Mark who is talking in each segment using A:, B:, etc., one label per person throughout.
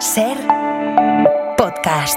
A: Ser podcast.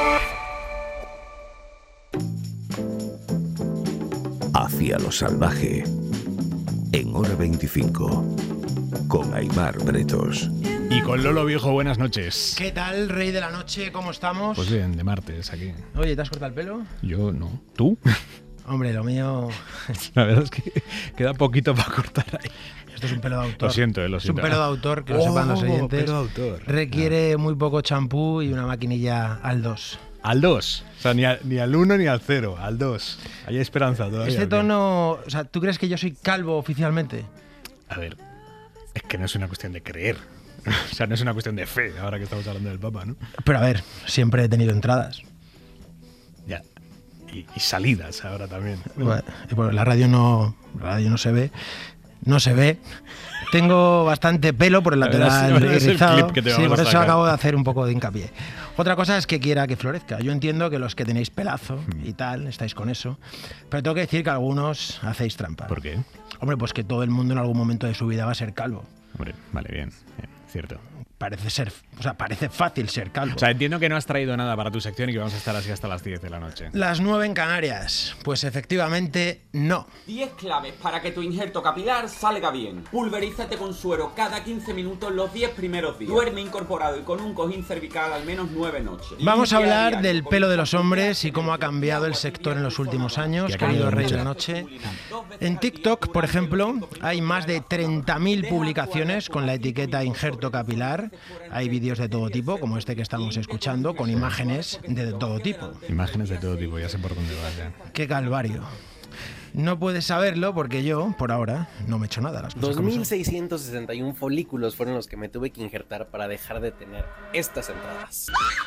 B: Hacia lo salvaje, en Hora 25, con Aimar Bretos.
C: Y con Lolo Viejo, buenas noches.
D: ¿Qué tal, rey de la noche? ¿Cómo estamos?
C: Pues bien, de martes aquí.
D: Oye, ¿te has cortado el pelo?
C: Yo no. ¿Tú?
D: Hombre, lo mío...
C: La verdad es que queda poquito para cortar ahí.
D: Esto es un pelo de autor.
C: Lo siento.
D: Es un pelo de autor, que lo sepan los oyentes.
C: Pelo de autor.
D: Requiere muy poco champú y una maquinilla al 2.
C: Al 2. O sea, ni al 1 ni al 0, al 2. Hay esperanza todavía.
D: Este tono... O sea, ¿tú crees que yo soy calvo oficialmente?
C: A ver, es que no es una cuestión de creer. O sea, no es una cuestión de fe, ahora que estamos hablando del Papa, ¿no?
D: Pero a ver, siempre he tenido entradas.
C: Ya. Y salidas ahora también.
D: Bueno, la radio no se ve. No se ve. Tengo bastante pelo por el lateral rizado. Sí, por eso acabo de hacer un poco de hincapié. Otra cosa es que quiera que florezca. Yo entiendo que los que tenéis pelazo y tal, estáis con eso. Pero tengo que decir que algunos hacéis trampa.
C: ¿Por qué?
D: Hombre, pues que todo el mundo en algún momento de su vida va a ser calvo.
C: Hombre, vale, bien, cierto.
D: Parece fácil ser calvo.
C: O sea, entiendo que no has traído nada para tu sección y que vamos a estar así hasta las 10 de la noche.
D: Las 9 en Canarias. Pues efectivamente no.
E: 10 claves para que tu injerto capilar salga bien. Pulverízate con suero cada 15 minutos los 10 primeros días. Duerme incorporado y con un cojín cervical al menos 9 noches.
D: Vamos a hablar del pelo de los hombres y cómo ha cambiado el sector en los últimos años, querido rey de la noche. En TikTok, por ejemplo, hay más de 30.000 publicaciones con la etiqueta injerto capilar. Hay vídeos de todo tipo, como este que estamos escuchando, con imágenes de todo tipo.
C: Imágenes de todo tipo, ya sé por dónde vas ya.
D: ¡Qué calvario! No puedes saberlo porque yo, por ahora, no me he hecho nada. Las cosas
F: 2.661 folículos fueron los que me tuve que injertar para dejar de tener estas entradas.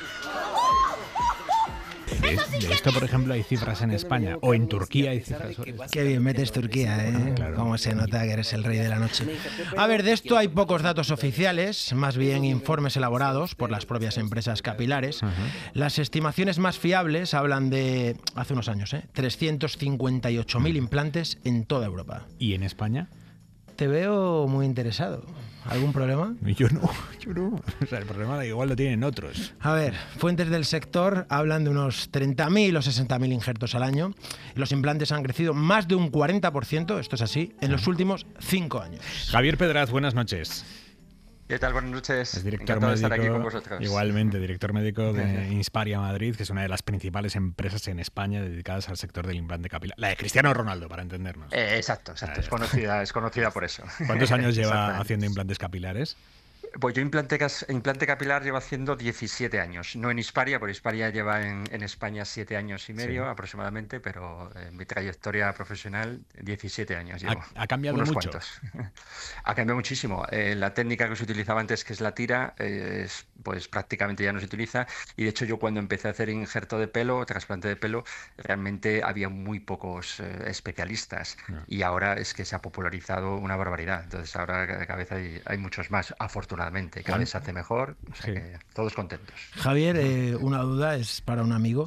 C: De esto, por ejemplo, hay cifras en España o en Turquía hay cifras.
D: Qué bien metes Turquía, ¿eh?
C: Claro.
D: Cómo se nota que eres el rey de la noche. A ver, de esto hay pocos datos oficiales, más bien informes elaborados por las propias empresas capilares. Las estimaciones más fiables hablan de, hace unos años, 358.000 implantes en toda Europa.
C: ¿Y en España?
D: Te veo muy interesado. ¿Algún problema?
C: Yo no. O sea, el problema igual lo tienen otros.
D: A ver, fuentes del sector hablan de unos 30.000 o 60.000 injertos al año. Los implantes han crecido más de un 40%, esto es así, en los últimos 5 años.
C: Javier Pedraz, buenas noches.
G: ¿Qué tal? Buenas noches.
C: Es director
G: Encantado
C: médico,
G: de estar aquí con vosotros.
C: Igualmente, director médico de Insparia Madrid, que es una de las principales empresas en España dedicadas al sector del implante capilar. La de Cristiano Ronaldo, para entendernos.
G: Exacto. Es conocida por eso.
C: ¿Cuántos años lleva haciendo implantes capilares?
G: Pues yo implante capilar llevo haciendo 17 años. No en Insparia, porque Insparia lleva en España 7 años y medio aproximadamente, pero en mi trayectoria profesional 17 años llevo.
C: ¿Ha cambiado
G: unos
C: mucho?
G: Cuantos. Ha cambiado muchísimo. La técnica que se utilizaba antes, que es la tira, pues prácticamente ya no se utiliza. Y de hecho yo cuando empecé a hacer injerto de pelo, trasplante de pelo, realmente había muy pocos especialistas. Y ahora es que se ha popularizado una barbaridad. Entonces ahora cada vez hay muchos más, afortunadamente. Cada vez se hace mejor, o sea que todos contentos.
D: Javier, una duda, es para un amigo.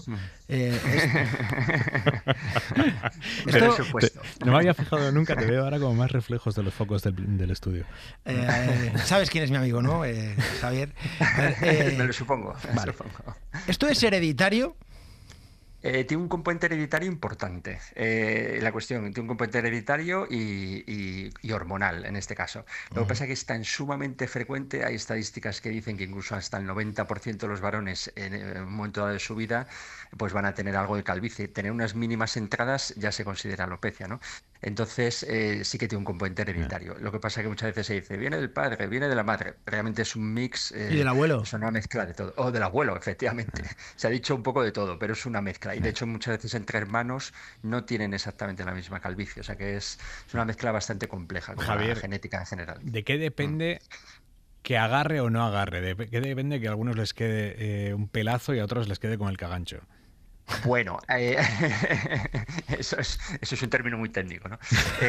G: Pero supuesto.
C: No me había fijado nunca, te veo ahora como más reflejos de los focos del estudio.
D: Sabes quién es mi amigo, ¿no, Javier?
G: Me lo supongo.
D: Vale. ¿Esto es hereditario?
G: Tiene un componente hereditario importante. La cuestión, tiene un componente hereditario y hormonal en este caso. Lo que pasa es que es tan sumamente frecuente, hay estadísticas que dicen que incluso hasta el 90% de los varones en un momento dado de su vida pues van a tener algo de calvicie. Tener unas mínimas entradas ya se considera alopecia, ¿no? Entonces sí que tiene un componente hereditario. Lo que pasa es que muchas veces se dice, viene del padre, viene de la madre. Realmente es un mix.
D: ¿Y del abuelo?
G: Es una mezcla de todo. O del abuelo, efectivamente. Se ha dicho un poco de todo, pero es una mezcla. Y de hecho muchas veces entre hermanos no tienen exactamente la misma calvicie. O sea que es una mezcla bastante compleja con la genética en general.
C: ¿De qué depende que agarre o no agarre? ¿De qué depende que a algunos les quede un pelazo y a otros les quede con el cagancho?
G: Bueno, eso es un término muy técnico, ¿no?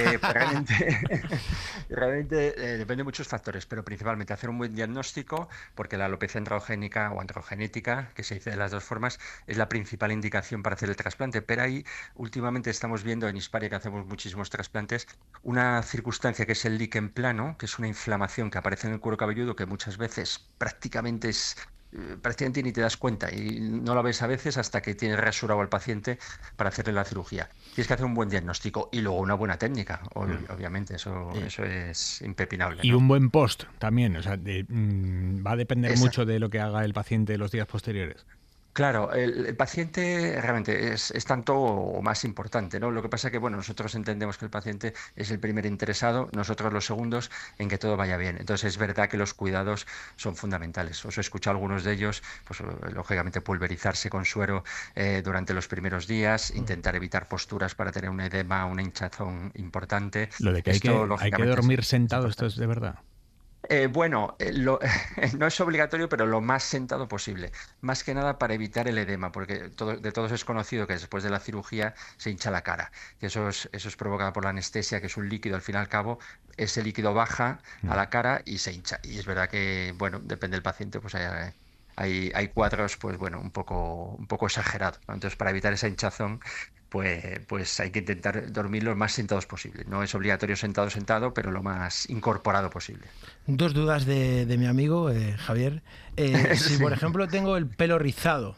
G: Realmente depende de muchos factores, pero principalmente hacer un buen diagnóstico, porque la alopecia androgénica o androgenética, que se dice de las dos formas, es la principal indicación para hacer el trasplante. Pero ahí últimamente estamos viendo en Hisparia, que hacemos muchísimos trasplantes, una circunstancia que es el líquen plano, que es una inflamación que aparece en el cuero cabelludo que muchas veces prácticamente ni te das cuenta y no la ves a veces hasta que tienes rasurado al paciente para hacerle la cirugía. Tienes que hacer un buen diagnóstico y luego una buena técnica, obviamente, eso es impepinable,
C: Y
G: ¿no?
C: un buen post también, o sea, va a depender mucho de lo que haga el paciente los días posteriores.
G: Claro, el paciente realmente es tanto o más importante, ¿no? Lo que pasa es que, bueno, nosotros entendemos que el paciente es el primer interesado, nosotros los segundos en que todo vaya bien. Entonces es verdad que los cuidados son fundamentales. Os he escuchado algunos de ellos, pues lógicamente pulverizarse con suero durante los primeros días, intentar evitar posturas para tener un edema, una hinchazón importante.
C: Lo de que hay que dormir sentado, ¿esto es de verdad?
G: Bueno, no es obligatorio, pero lo más sentado posible. Más que nada para evitar el edema, porque de todos es conocido que después de la cirugía se hincha la cara. Y eso es provocado por la anestesia, que es un líquido al fin y al cabo. Ese líquido baja a la cara y se hincha. Y es verdad que, bueno, depende del paciente, pues hay cuadros, pues bueno, un poco exagerados, ¿no? Entonces, para evitar esa hinchazón, pues hay que intentar dormir lo más sentados posible. No es obligatorio sentado, pero lo más incorporado posible.
D: Dos dudas de mi amigo, Javier. Si, por ejemplo, tengo el pelo rizado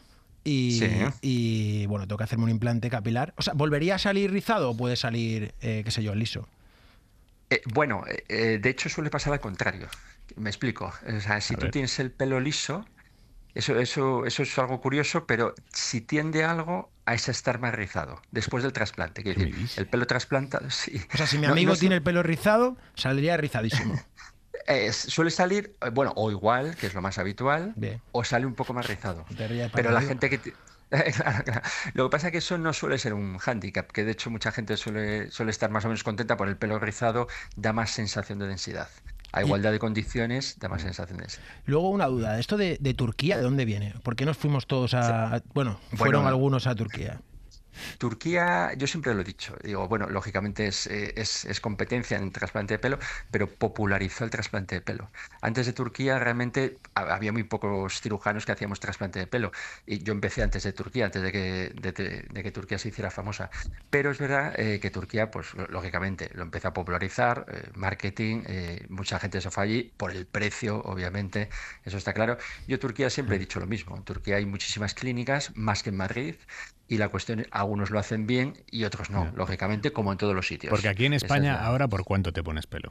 D: y, bueno, tengo que hacerme un implante capilar, o sea, ¿volvería a salir rizado o puede salir, qué sé yo, liso?
G: Bueno, de hecho suele pasar al contrario. Me explico. O sea, si tú tienes el pelo liso, eso es algo curioso, pero si tiende algo a estar más rizado después del trasplante. Quiero decir, el pelo trasplantado, sí.
D: O sea, si mi amigo tiene el pelo rizado, saldría rizadísimo.
G: Suele salir, bueno, o igual, que es lo más habitual, o sale un poco más rizado. Pero la gente que... Claro. Lo que pasa es que eso no suele ser un hándicap, que de hecho mucha gente suele estar más o menos contenta por el pelo rizado, da más sensación de densidad. A igualdad de condiciones, da más sensación de densidad.
D: Luego una duda, ¿esto de Turquía de dónde viene? ¿Por qué nos fuimos todos a... Bueno, fueron algunos a Turquía?
G: Turquía, yo siempre lo he dicho, digo, bueno, lógicamente es competencia en el trasplante de pelo, pero popularizó el trasplante de pelo. Antes de Turquía realmente había muy pocos cirujanos que hacíamos trasplante de pelo, y yo empecé antes de Turquía, antes de que Turquía se hiciera famosa. Pero es verdad que Turquía, pues lógicamente, lo empezó a popularizar, marketing, mucha gente se fue allí, por el precio, obviamente, eso está claro. Yo Turquía siempre he dicho lo mismo, en Turquía hay muchísimas clínicas, más que en Madrid. Y la cuestión es, algunos lo hacen bien y otros no, lógicamente, como en todos los sitios.
C: Porque aquí en España, ahora, ¿por cuánto te pones pelo?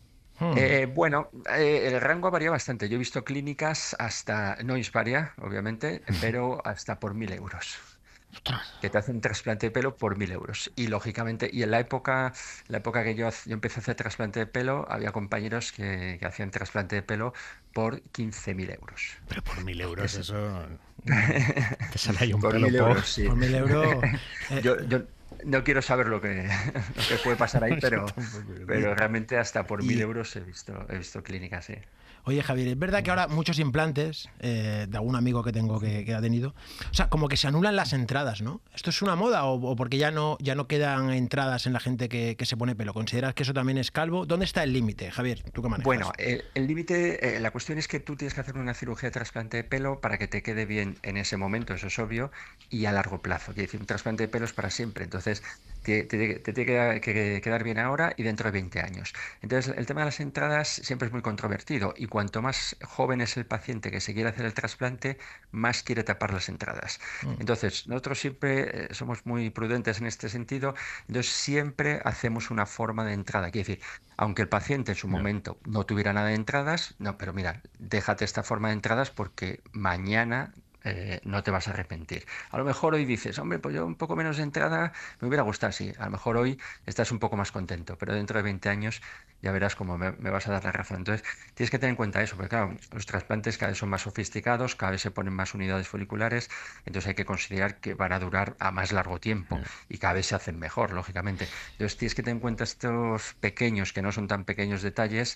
G: Bueno, el rango varía bastante. Yo he visto clínicas hasta, no Hisparia, obviamente, pero hasta por 1.000 euros. Que te hacen un trasplante de pelo por 1.000 euros. Y lógicamente, y en la época que yo empecé a hacer trasplante de pelo, había compañeros que hacían trasplante de pelo por 15.000 euros.
C: Pero por 1.000 euros eso... Te sale ahí un
G: por
C: pelo
G: 1.000 euros, sí.
D: Por 1.000 euros...
G: Yo no quiero saber lo que puede pasar ahí, pero realmente hasta por 1.000 euros he visto clínicas, sí.
D: Oye, Javier, es verdad que ahora muchos implantes, de algún amigo que tengo que ha tenido, o sea, como que se anulan las entradas, ¿no? ¿Esto es una moda o porque ya no quedan entradas en la gente que se pone pelo? ¿Consideras que eso también es calvo? ¿Dónde está el límite, Javier? ¿Tú qué manejas?
G: Bueno, el límite, la cuestión es que tú tienes que hacer una cirugía de trasplante de pelo para que te quede bien en ese momento, eso es obvio, y a largo plazo. Quiere decir, un trasplante de pelo es para siempre, entonces te tiene que quedar bien ahora y dentro de 20 años. Entonces, el tema de las entradas siempre es muy controvertido y cuanto más joven es el paciente que se quiere hacer el trasplante, más quiere tapar las entradas. Entonces, nosotros siempre somos muy prudentes en este sentido, entonces siempre hacemos una forma de entrada. Quiere decir, aunque el paciente en su momento no tuviera nada de entradas, no, pero mira, déjate esta forma de entradas porque mañana... no te vas a arrepentir. A lo mejor hoy dices, hombre, pues yo un poco menos de entrada me hubiera gustado, sí. A lo mejor hoy estás un poco más contento, pero dentro de 20 años ya verás cómo me vas a dar la razón. Entonces, tienes que tener en cuenta eso, porque claro, los trasplantes cada vez son más sofisticados, cada vez se ponen más unidades foliculares, entonces hay que considerar que van a durar a más largo tiempo y cada vez se hacen mejor, lógicamente. Entonces, tienes que tener en cuenta estos pequeños, que no son tan pequeños detalles,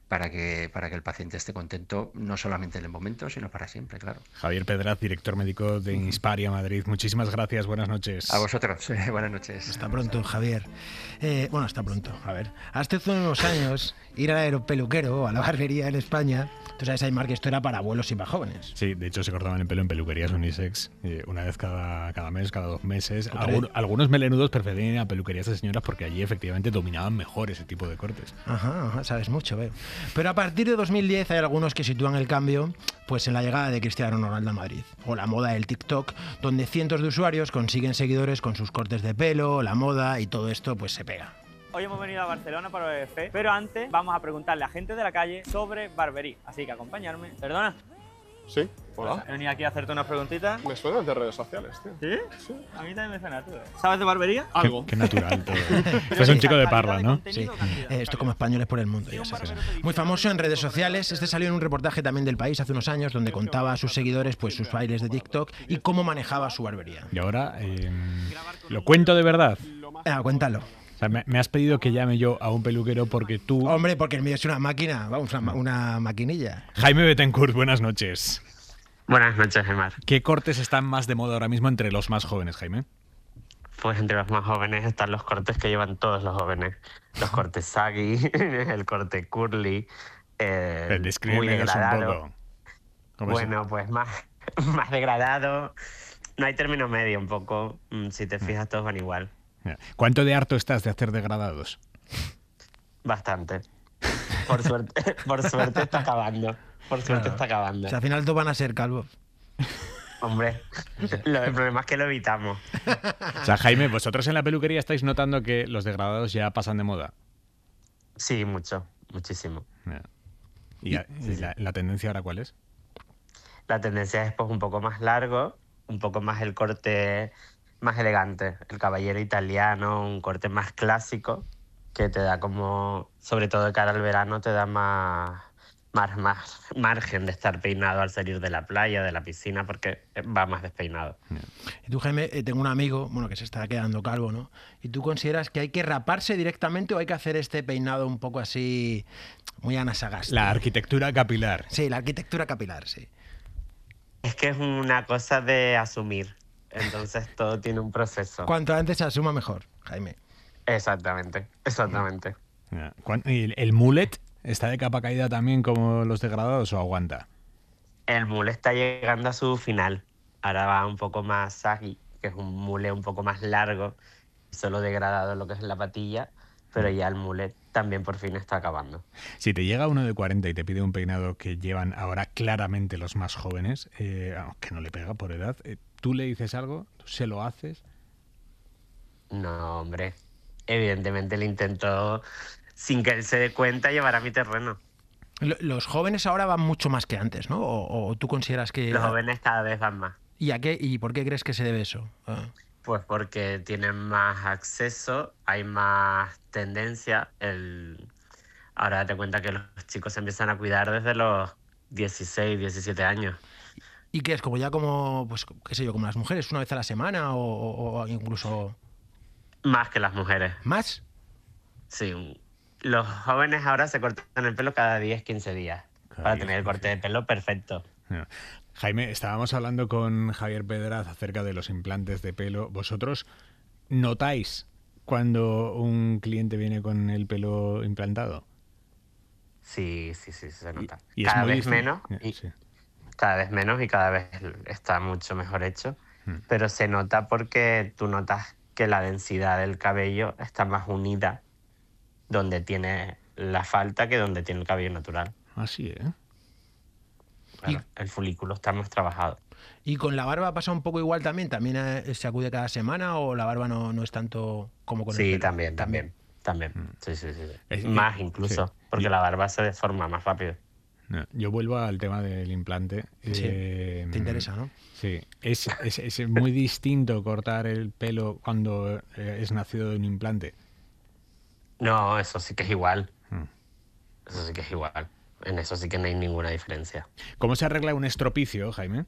G: para que el paciente esté contento, no solamente en el momento, sino para siempre, claro.
C: Javier Pedraz, director médico de Insparia Madrid. Muchísimas gracias, buenas noches.
G: A vosotros, buenas noches.
D: Hasta pronto, Javier. Bueno, hasta pronto. A ver, hasta hace unos años, ir al peluquero o a la barbería en España, tú sabes, Aymar, que esto era para abuelos y para jóvenes.
C: Sí, de hecho se cortaban el pelo en peluquerías unisex una vez cada mes, cada 2 meses. Algunos melenudos preferían ir a peluquerías de señoras porque allí efectivamente dominaban mejor ese tipo de cortes.
D: Ajá, sabes mucho, veo. Pero a partir de 2010 hay algunos que sitúan el cambio pues en la llegada de Cristiano Ronaldo a Madrid, o la moda del TikTok, donde cientos de usuarios consiguen seguidores con sus cortes de pelo, la moda y todo esto pues se pega.
H: Hoy hemos venido a Barcelona para BBF, pero antes vamos a preguntarle a gente de la calle sobre barbería, así que acompañarme. ¿Perdona?
I: Sí, hola.
H: He venido aquí a hacerte unas preguntitas.
I: Me suenan de redes sociales, tío.
H: ¿Sí? Sí. A mí también me suena, tú. ¿Sabes de barbería?
I: Algo.
C: Qué natural todo. Este es un chico de Parla, ¿no?
D: Sí. Esto como españoles por el mundo, ya sabes. Muy famoso en redes sociales. Este salió en un reportaje también del País hace unos años, donde contaba a sus seguidores pues sus bailes de TikTok y cómo manejaba su barbería.
C: Y ahora, ¿lo cuento de verdad?
D: Cuéntalo.
C: O sea, me has pedido que llame yo a un peluquero porque tú...
D: Hombre, porque el mío es una máquina, vamos, una maquinilla.
C: Jaime Bettencourt, buenas noches.
J: Buenas noches, Aymar.
C: ¿Qué cortes están más de moda ahora mismo entre los más jóvenes, Jaime?
J: Pues entre los más jóvenes están los cortes que llevan todos los jóvenes. Los cortes saggy, el corte curly, muy degradado. Bueno, pues más degradado. No hay término medio un poco. Si te fijas, todos van igual.
C: ¿Cuánto de harto estás de hacer degradados?
J: Bastante. Por suerte está acabando. Por suerte está acabando.
D: O sea, al final todos van a ser calvos.
J: Hombre, el problema es que lo evitamos.
C: O sea, Jaime, ¿vosotros en la peluquería estáis notando que los degradados ya pasan de moda?
J: Sí, muchísimo.
C: ¿Y la tendencia ahora cuál es?
J: La tendencia es pues un poco más largo, un poco más el corte más elegante, el caballero italiano, un corte más clásico que te da como, sobre todo de cara al verano, te da más margen de estar peinado al salir de la playa, de la piscina, porque va más despeinado.
D: Y tú, Jaime, tengo un amigo, bueno, que se está quedando calvo, ¿no? ¿Y tú consideras que hay que raparse directamente o hay que hacer este peinado un poco así, muy Ana Sagasti?
C: La arquitectura capilar.
D: Sí, la arquitectura capilar, sí.
J: Es que es una cosa de asumir, entonces todo tiene un proceso.
D: Cuanto antes se asuma mejor, Jaime.
J: Exactamente.
C: ¿Y el mullet está de capa caída también como los degradados o aguanta?
J: El mullet está llegando a su final. Ahora va un poco más saggy, que es un mullet un poco más largo, solo degradado lo que es la patilla, pero ya el mullet también por fin está acabando.
C: Si te llega uno de 40 y te pide un peinado que llevan ahora claramente los más jóvenes, aunque no le pega por edad, ¿tú le dices algo? ¿Tú se lo haces?
J: No, hombre. Evidentemente le intento, sin que él se dé cuenta, llevar a mi terreno.
D: Los jóvenes ahora van mucho más que antes, ¿no? ¿O tú consideras que...?
J: Los jóvenes cada vez van más.
D: ¿Y por qué crees que se debe eso?
J: Pues porque tienen más acceso, hay más tendencia. Ahora date cuenta que los chicos se empiezan a cuidar desde los 16, 17 años.
D: ¿Y qué es? Pues, qué sé yo, como las mujeres, una vez a la semana o incluso...?
J: Más que las mujeres.
D: ¿Más?
J: Sí. Los jóvenes ahora se cortan el pelo cada 10, 15 días. Para tener el corte de pelo perfecto.
C: Jaime, estábamos hablando con Javier Pedraz acerca de los implantes de pelo. ¿Vosotros notáis cuando un cliente viene con el pelo implantado?
J: Sí, se nota.
C: ¿Y
J: cada
C: es muy
J: vez menos.
C: Sí.
J: Cada vez menos y cada vez está mucho mejor hecho. Pero se nota porque tú notas que la densidad del cabello está más unida donde tiene la falta que donde tiene el cabello natural.
C: Así,
J: Claro, el folículo está más trabajado.
D: ¿Y con la barba pasa un poco igual también? ¿También se acude cada semana o la barba no es tanto como con el pelo?
J: Sí, también. Sí. Más incluso, porque la barba se deforma más rápido.
C: Yo vuelvo al tema del implante.
D: Sí, te interesa, ¿no?
C: Sí, es muy distinto cortar el pelo cuando es nacido de un implante.
J: No, eso sí que es igual. Eso sí que es igual. En eso sí que no hay ninguna diferencia.
C: ¿Cómo se arregla un estropicio, Jaime?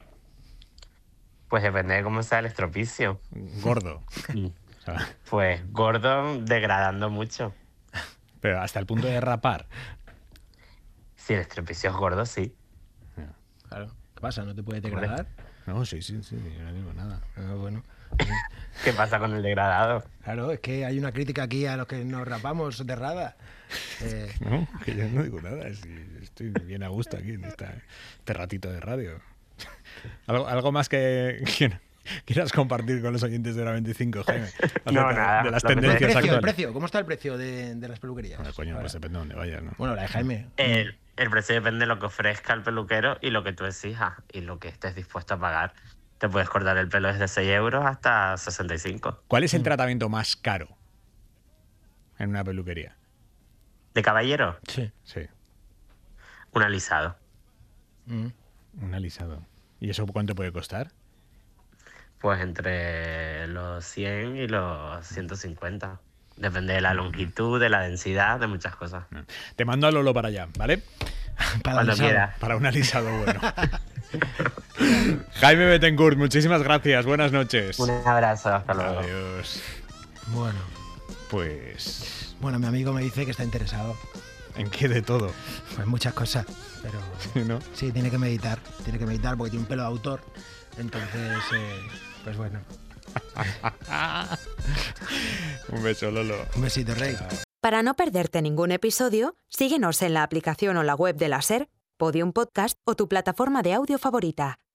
J: Pues depende de cómo sea el estropicio.
C: Gordo.
J: Pues gordo, degradando mucho.
C: Pero hasta el punto de rapar.
J: Si el estropicio es gordo, sí.
D: Claro. ¿Qué pasa? ¿No te puede degradar?
C: No, sí, yo no digo nada.
D: Bueno.
J: ¿Qué pasa con el degradado?
D: Claro, es que hay una crítica aquí a los que nos rapamos de rada.
C: No, que yo no digo nada. Estoy bien a gusto aquí en este ratito de radio. ¿Algo más que quieras compartir con los oyentes de Hora 25, Jaime?
J: No, nada.
C: De las tendencias actuales.
D: ¿El precio? ¿Cómo está el precio de las peluquerías?
C: Bueno, coño, pues depende de dónde vayas, ¿no?
D: Bueno, la de Jaime.
J: El precio depende de lo que ofrezca el peluquero y lo que tú exijas y lo que estés dispuesto a pagar. Te puedes cortar el pelo desde 6 euros hasta 65.
C: ¿Cuál es el tratamiento más caro en una peluquería?
J: ¿De caballero?
D: Sí.
J: Un alisado.
C: Un alisado. ¿Y eso cuánto puede costar?
J: Pues entre los 100 y los 150. Depende de la longitud, de la densidad, de muchas cosas.
C: Te mando a Lolo para allá, ¿vale?
J: Cuando quieras.
C: Para un alisado bueno. Jaime Bettencourt, muchísimas gracias. Buenas noches.
J: Un abrazo, hasta luego.
C: Adiós.
D: Bueno.
C: Pues...
D: Bueno, mi amigo me dice que está interesado.
C: ¿En qué de todo?
D: Pues muchas cosas, pero...
C: ¿Sí, no?
D: Sí, tiene que meditar porque tiene un pelo de autor. Entonces, pues bueno.
C: Un beso, Lolo.
D: Un besito, Rey.
A: Para no perderte ningún episodio, síguenos en la aplicación o la web de la SER, Podium Podcast o tu plataforma de audio favorita.